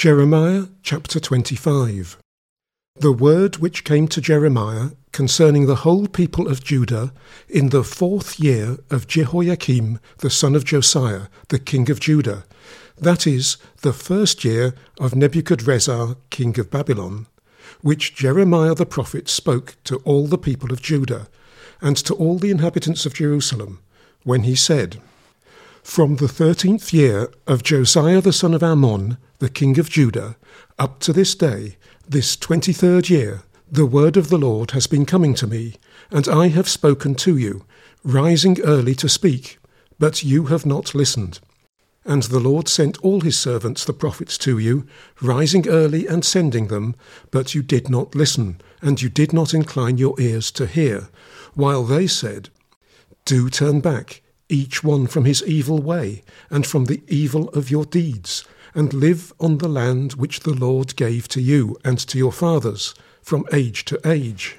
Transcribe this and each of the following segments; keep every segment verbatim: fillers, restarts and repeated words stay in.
Jeremiah chapter twenty-five. The word which came to Jeremiah concerning the whole people of Judah in the fourth year of Jehoiakim the son of Josiah, the king of Judah, that is, the first year of Nebuchadrezzar king of Babylon, which Jeremiah the prophet spoke to all the people of Judah, and to all the inhabitants of Jerusalem, when he said, From the thirteenth year of Josiah the son of Ammon, the king of Judah, up to this day, this twenty-third year, the word of the Lord has been coming to me, and I have spoken to you, rising early to speak, but you have not listened. And the Lord sent all his servants the prophets to you, rising early and sending them, but you did not listen, and you did not incline your ears to hear, while they said, Do turn back, each one from his evil way, and from the evil of your deeds, and live on the land which the Lord gave to you and to your fathers, from age to age.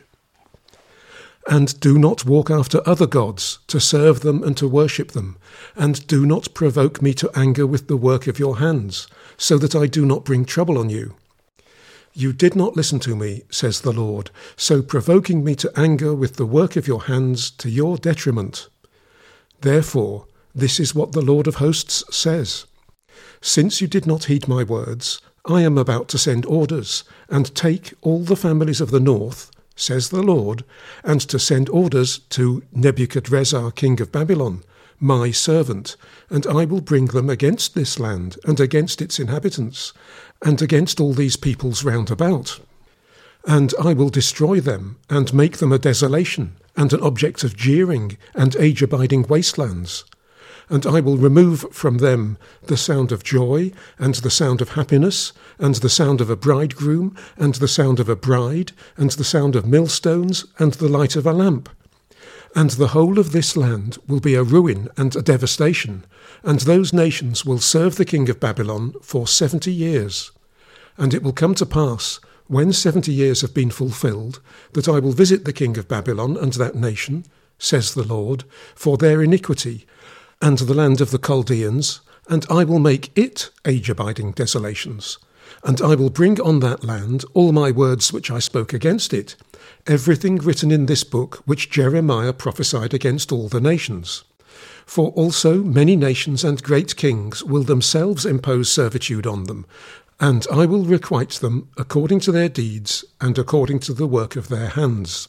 And do not walk after other gods, to serve them and to worship them, and do not provoke me to anger with the work of your hands, so that I do not bring trouble on you. You did not listen to me, says the Lord, so provoking me to anger with the work of your hands to your detriment. Therefore, this is what the Lord of hosts says. Since you did not heed my words, I am about to send orders, and take all the families of the north, says the Lord, and to send orders to Nebuchadrezzar king of Babylon, my servant, and I will bring them against this land, and against its inhabitants, and against all these peoples round about. And I will destroy them, and make them a desolation, and an object of jeering, and age-abiding wastelands. And I will remove from them the sound of joy, and the sound of happiness, and the sound of a bridegroom, and the sound of a bride, and the sound of millstones, and the light of a lamp. And the whole of this land will be a ruin and a devastation, and those nations will serve the king of Babylon for seventy years. And it will come to pass, when seventy years have been fulfilled, that I will visit the king of Babylon and that nation, says the Lord, for their iniquity, and the land of the Chaldeans, and I will make it age-abiding desolations. And I will bring on that land all my words which I spoke against it, everything written in this book which Jeremiah prophesied against all the nations. For also many nations and great kings will themselves impose servitude on them, and I will requite them according to their deeds and according to the work of their hands.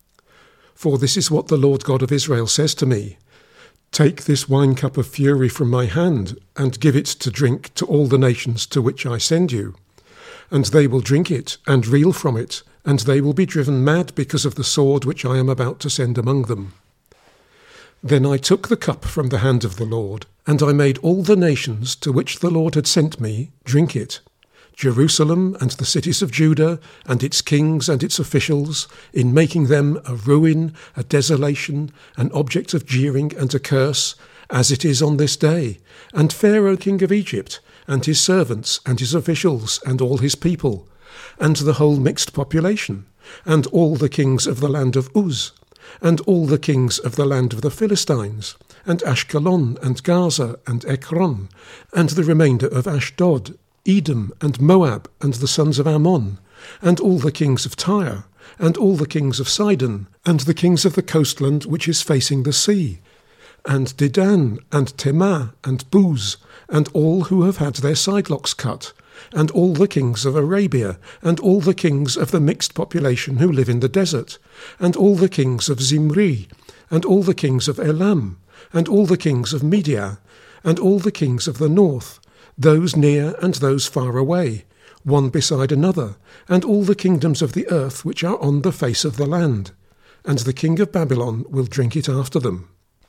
For this is what the Lord God of Israel says to me, Take this wine cup of fury from my hand, and give it to drink to all the nations to which I send you. And they will drink it, and reel from it, and they will be driven mad because of the sword which I am about to send among them. Then I took the cup from the hand of the Lord, and I made all the nations to which the Lord had sent me drink it. Jerusalem and the cities of Judah, and its kings and its officials, in making them a ruin, a desolation, an object of jeering and a curse, as it is on this day, and Pharaoh king of Egypt, and his servants, and his officials, and all his people, and the whole mixed population, and all the kings of the land of Uz, and all the kings of the land of the Philistines, and Ashkelon, and Gaza, and Ekron, and the remainder of Ashdod, Edom, and Moab, and the sons of Ammon, and all the kings of Tyre, and all the kings of Sidon, and the kings of the coastland which is facing the sea, and Dedan, and Temah, and Buz, and all who have had their sidelocks cut, and all the kings of Arabia, and all the kings of the mixed population who live in the desert, and all the kings of Zimri, and all the kings of Elam, and all the kings of Media, and all the kings of the north, those near and those far away, one beside another, and all the kingdoms of the earth which are on the face of the land. And the king of Babylon will drink it after them.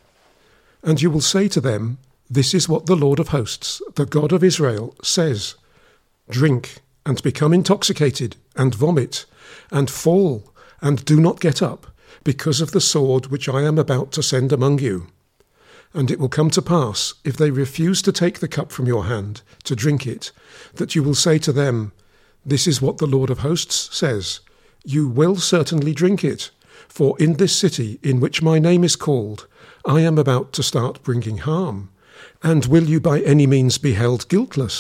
And you will say to them, This is what the Lord of hosts, the God of Israel, says, Drink, and become intoxicated, and vomit, and fall, and do not get up, because of the sword which I am about to send among you. And it will come to pass, if they refuse to take the cup from your hand, to drink it, that you will say to them, This is what the Lord of hosts says, You will certainly drink it, for in this city in which my name is called, I am about to start bringing harm. And will you by any means be held guiltless?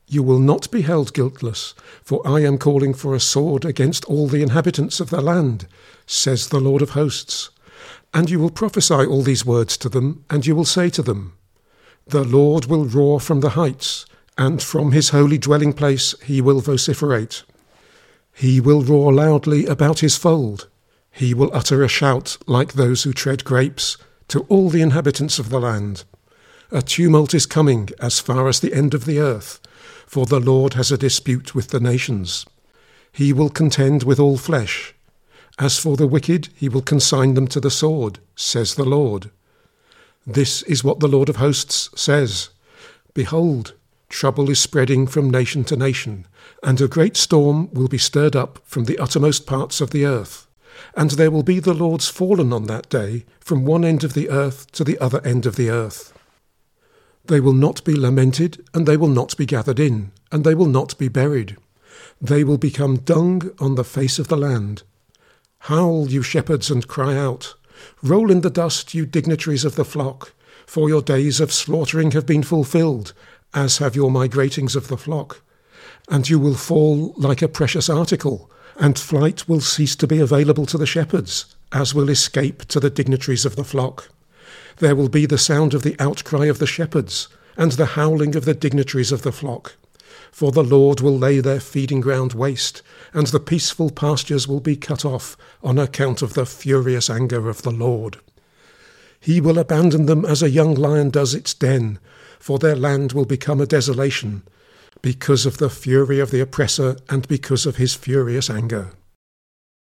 You will not be held guiltless, for I am calling for a sword against all the inhabitants of the land, says the Lord of hosts. And you will prophesy all these words to them, and you will say to them, The Lord will roar from the heights, and from his holy dwelling place he will vociferate. He will roar loudly about his fold. He will utter a shout like those who tread grapes to all the inhabitants of the land. A tumult is coming as far as the end of the earth, for the Lord has a dispute with the nations. He will contend with all flesh. As for the wicked, he will consign them to the sword, says the Lord. This is what the Lord of hosts says. Behold, trouble is spreading from nation to nation, and a great storm will be stirred up from the uttermost parts of the earth. And there will be the Lords fallen on that day, from one end of the earth to the other end of the earth. They will not be lamented, and they will not be gathered in, and they will not be buried. They will become dung on the face of the land. Howl, you shepherds, and cry out. Roll in the dust, you dignitaries of the flock, for your days of slaughtering have been fulfilled, as have your migratings of the flock. And you will fall like a precious article, and flight will cease to be available to the shepherds, as will escape to the dignitaries of the flock. There will be the sound of the outcry of the shepherds, and the howling of the dignitaries of the flock. For the Lord will lay their feeding ground waste, and the peaceful pastures will be cut off on account of the furious anger of the Lord. He will abandon them as a young lion does its den, for their land will become a desolation, because of the fury of the oppressor and because of his furious anger.